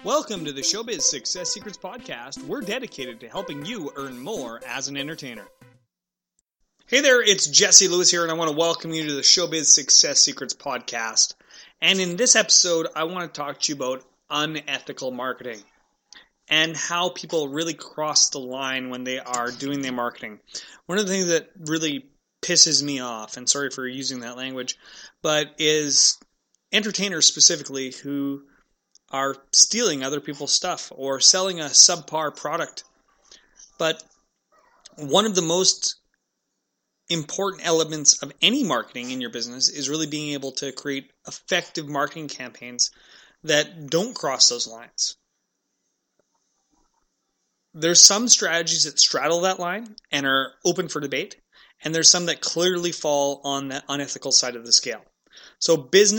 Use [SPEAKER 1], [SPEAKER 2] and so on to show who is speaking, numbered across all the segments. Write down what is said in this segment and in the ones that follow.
[SPEAKER 1] Welcome to the Showbiz Success Secrets Podcast. We're dedicated to helping you earn more as an entertainer. Hey there, it's Jesse Lewis here, and I want to welcome you to the Showbiz Success Secrets Podcast. And in this episode, I want to talk to you about unethical marketing and how people really cross the line when they are doing their marketing. One of the things that really pisses me off, and sorry for using that language, but is entertainers specifically who are stealing other people's stuff or selling a subpar product. But one of the most important elements of any marketing in your business is really being able to create effective marketing campaigns that don't cross those lines. There's some strategies that straddle that line and are open for debate, and there's some that clearly fall on the unethical side of the scale. So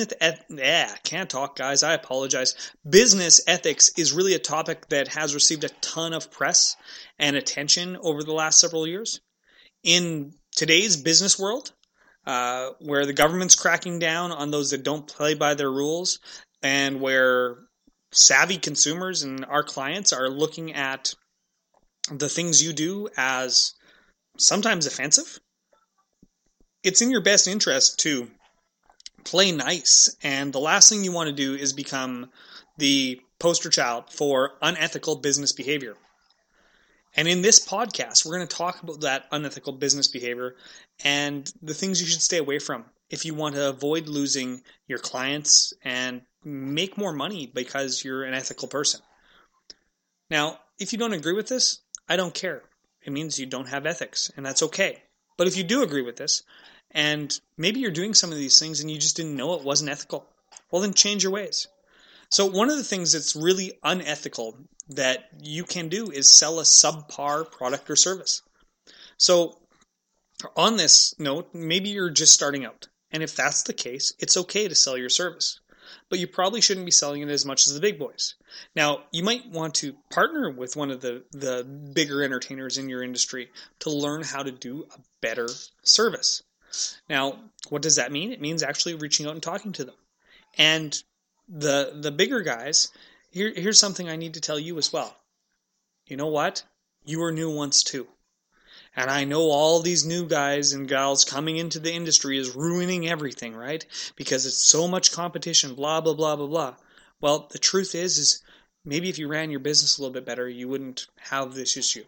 [SPEAKER 1] can't talk, guys. I apologize. Business ethics is really a topic that has received a ton of press and attention over the last several years. In today's business world, where the government's cracking down on those that don't play by their rules, and where savvy consumers and our clients are looking at the things you do as sometimes offensive, it's in your best interest to play nice, and the last thing you want to do is become the poster child for unethical business behavior. And in this podcast, we're going to talk about that unethical business behavior and the things you should stay away from if you want to avoid losing your clients and make more money because you're an ethical person. Now, if you don't agree with this, I don't care. It means you don't have ethics, and that's okay. But if you do agree with this, and maybe you're doing some of these things and you just didn't know it wasn't ethical, well, then change your ways. So one of the things that's really unethical that you can do is sell a subpar product or service. So on this note, maybe you're just starting out. And if that's the case, it's okay to sell your service. But you probably shouldn't be selling it as much as the big boys. Now, you might want to partner with one of the bigger entertainers in your industry to learn how to do a better service. Now, what does that mean? It means actually reaching out and talking to them. And the bigger guys, here's something I need to tell you as well. You know what? You were new once too. And I know all these new guys and gals coming into the industry is ruining everything, right? Because it's so much competition, blah, blah, blah, blah, blah. Well, the truth is maybe if you ran your business a little bit better, you wouldn't have this issue.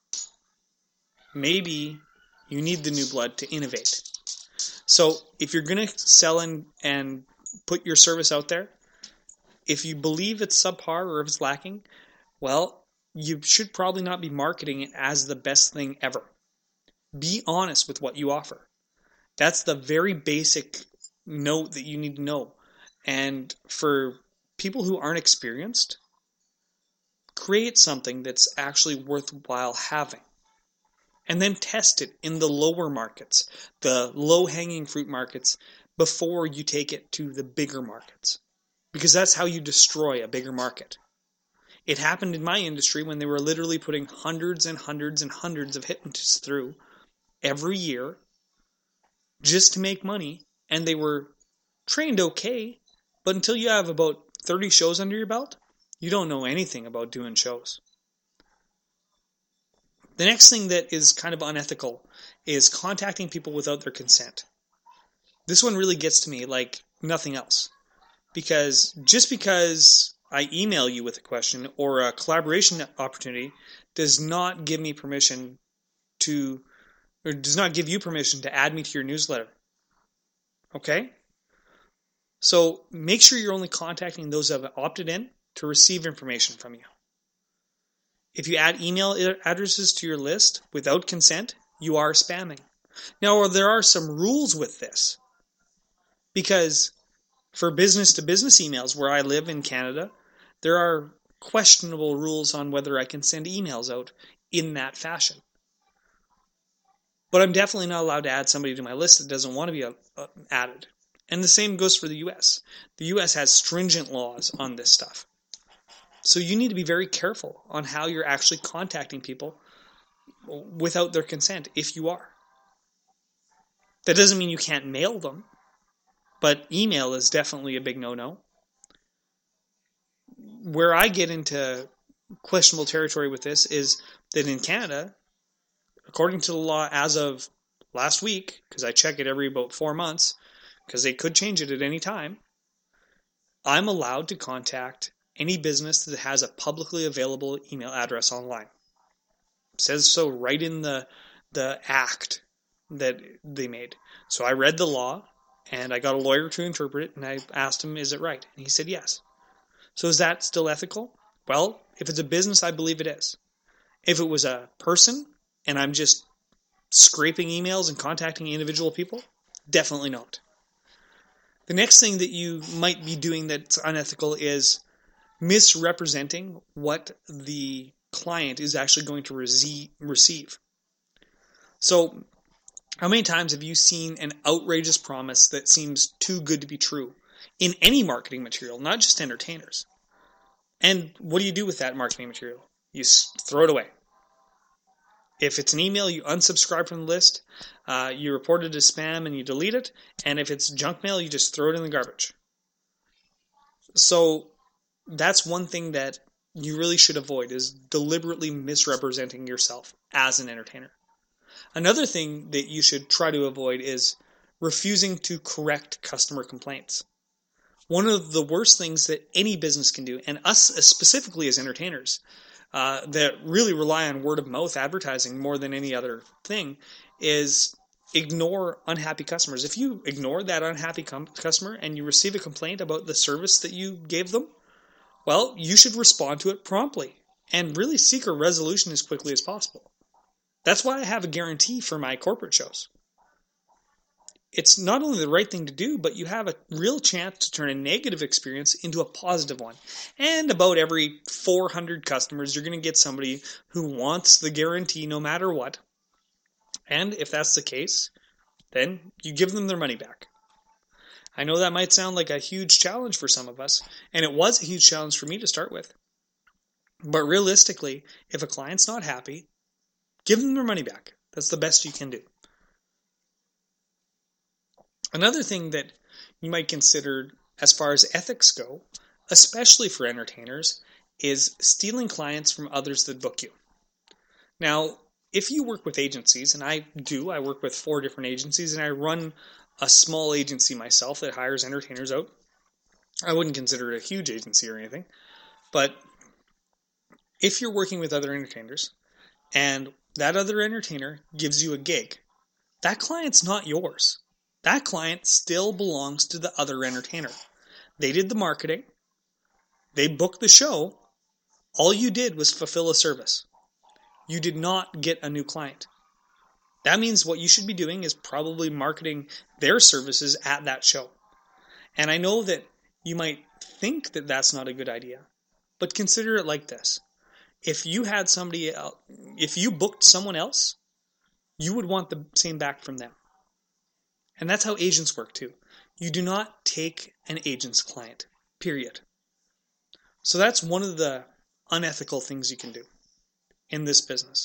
[SPEAKER 1] Maybe you need the new blood to innovate. So if you're going to sell and put your service out there, if you believe it's subpar or if it's lacking, well, you should probably not be marketing it as the best thing ever. Be honest with what you offer. That's the very basic note that you need to know. And for people who aren't experienced, create something that's actually worthwhile having. And then test it in the lower markets, the low-hanging fruit markets, before you take it to the bigger markets. Because that's how you destroy a bigger market. It happened in my industry when they were literally putting hundreds and hundreds and hundreds of hypnotists through every year just to make money, and they were trained okay, but until you have about 30 shows under your belt, you don't know anything about doing shows. The next thing that is kind of unethical is contacting people without their consent. This one really gets to me like nothing else. Because just because I email you with a question or a collaboration opportunity does not give me permission to, or does not give you permission to add me to your newsletter. Okay? So make sure you're only contacting those that have opted in to receive information from you. If you add email addresses to your list without consent, you are spamming. Now, there are some rules with this. Because for business-to-business emails where I live in Canada, there are questionable rules on whether I can send emails out in that fashion. But I'm definitely not allowed to add somebody to my list that doesn't want to be added. And the same goes for the U.S. The U.S. has stringent laws on this stuff. So you need to be very careful on how you're actually contacting people without their consent, if you are. That doesn't mean you can't mail them, but email is definitely a big no-no. where I get into questionable territory with this is that in Canada, according to the law as of last week, because I check it every about 4 months, because they could change it at any time, I'm allowed to contact any business that has a publicly available email address online. It says so right in the act that they made. So I read the law, and I got a lawyer to interpret it, and I asked him, is it right? And he said yes. So is that still ethical? Well, if it's a business, I believe it is. If it was a person, and I'm just scraping emails and contacting individual people, definitely not. The next thing that you might be doing that's unethical is misrepresenting what the client is actually going to receive. So, how many times have you seen an outrageous promise that seems too good to be true in any marketing material, not just entertainers? And what do you do with that marketing material? You throw it away. If it's an email, you unsubscribe from the list, you report it as spam and you delete it, and if it's junk mail, you just throw it in the garbage. So that's one thing that you really should avoid, is deliberately misrepresenting yourself as an entertainer. Another thing that you should try to avoid is refusing to correct customer complaints. One of the worst things that any business can do, and us specifically as entertainers, that really rely on word of mouth advertising more than any other thing, is ignore unhappy customers. If you ignore that unhappy customer and you receive a complaint about the service that you gave them, well, you should respond to it promptly and really seek a resolution as quickly as possible. That's why I have a guarantee for my corporate shows. It's not only the right thing to do, but you have a real chance to turn a negative experience into a positive one. And about every 400 customers, you're going to get somebody who wants the guarantee no matter what. And if that's the case, then you give them their money back. I know that might sound like a huge challenge for some of us, and it was a huge challenge for me to start with. But realistically, if a client's not happy, give them their money back. That's the best you can do. Another thing that you might consider as far as ethics go, especially for entertainers, is stealing clients from others that book you. Now, if you work with agencies, and I work with 4 different agencies, and I run a small agency myself that hires entertainers out. I wouldn't consider it a huge agency or anything, but if you're working with other entertainers, and that other entertainer gives you a gig, that client's not yours. That client still belongs to the other entertainer. They did the marketing. They booked the show. All you did was fulfill a service. You did not get a new client. That means what you should be doing is probably marketing their services at that show. And I know that you might think that that's not a good idea, but consider it like this. If you had somebody else, if you booked someone else, you would want the same back from them. And that's how agents work too. You do not take an agent's client, period. So that's one of the unethical things you can do in this business.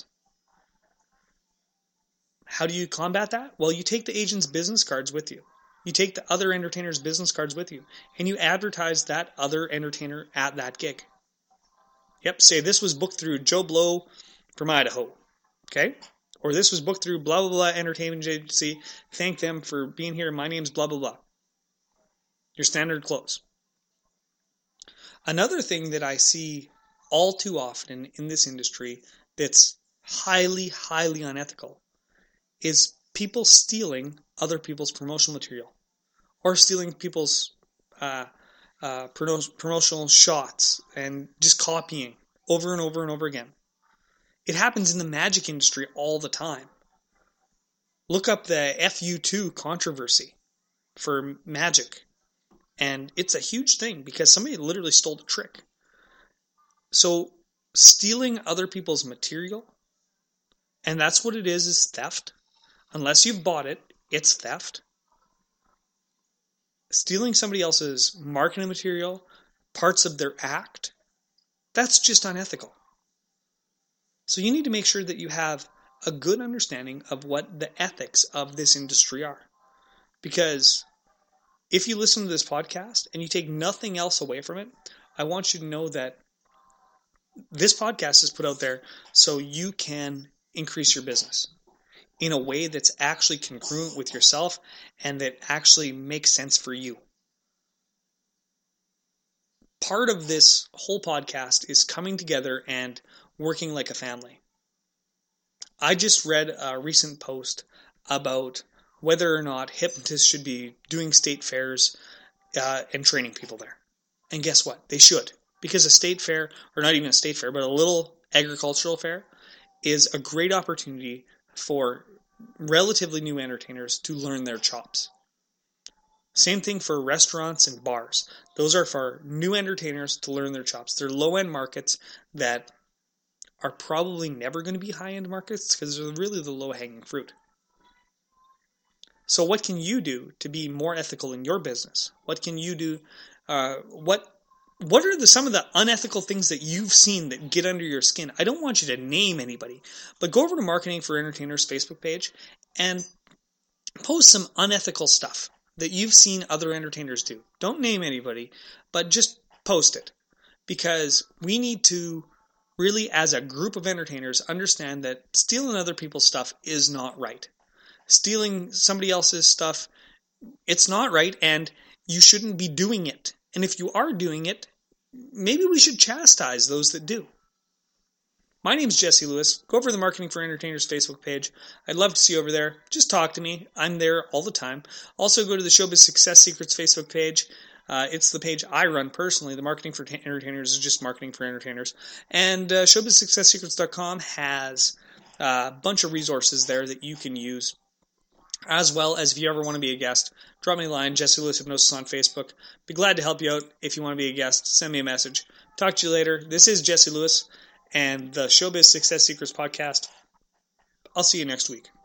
[SPEAKER 1] How do you combat that? Well, you take the agent's business cards with you. You take the other entertainer's business cards with you, and you advertise that other entertainer at that gig. Yep, say this was booked through Joe Blow from Idaho. Okay? Or this was booked through blah, blah, blah entertainment agency. Thank them for being here. My name's blah, blah, blah. Your standard close. Another thing that I see all too often in this industry that's highly, highly unethical is people stealing other people's promotional material or stealing people's promotional shots and just copying over and over and over again. It happens in the magic industry all the time. Look up the FU2 controversy for magic, and it's a huge thing because somebody literally stole the trick. So stealing other people's material, and that's what it is theft. Unless you've bought it, it's theft. Stealing somebody else's marketing material, parts of their act, that's just unethical. So you need to make sure that you have a good understanding of what the ethics of this industry are. Because if you listen to this podcast and you take nothing else away from it, I want you to know that this podcast is put out there so you can increase your business in a way that's actually congruent with yourself and that actually makes sense for you. Part of this whole podcast is coming together and working like a family. I just read a recent post about whether or not hypnotists should be doing state fairs and training people there. And guess what? They should. Because a state fair, or not even a state fair, but a little agricultural fair, is a great opportunity for relatively new entertainers to learn their chops. Same thing for restaurants and bars. Those are for new entertainers to learn their chops. They're low-end markets that are probably never going to be high-end markets because they're really the low-hanging fruit. So what can you do to be more ethical in your business? What can you do? What are some of the unethical things that you've seen that get under your skin? I don't want you to name anybody, but go over to Marketing for Entertainers Facebook page and post some unethical stuff that you've seen other entertainers do. Don't name anybody, but just post it. Because we need to really, as a group of entertainers, understand that stealing other people's stuff is not right. Stealing somebody else's stuff, it's not right, and you shouldn't be doing it. And if you are doing it, maybe we should chastise those that do. My name's Jesse Lewis. Go over to the Marketing for Entertainers Facebook page. I'd love to see you over there. Just talk to me. I'm there all the time. Also, go to the Showbiz Success Secrets Facebook page. It's the page I run personally. The Marketing for Entertainers is just Marketing for Entertainers. And ShowbizSuccessSecrets.com has a bunch of resources there that you can use. As well as if you ever want to be a guest, drop me a line, Jesse Lewis Hypnosis on Facebook. Be glad to help you out. If you want to be a guest, send me a message. Talk to you later. This is Jesse Lewis and the Showbiz Success Secrets podcast. I'll see you next week.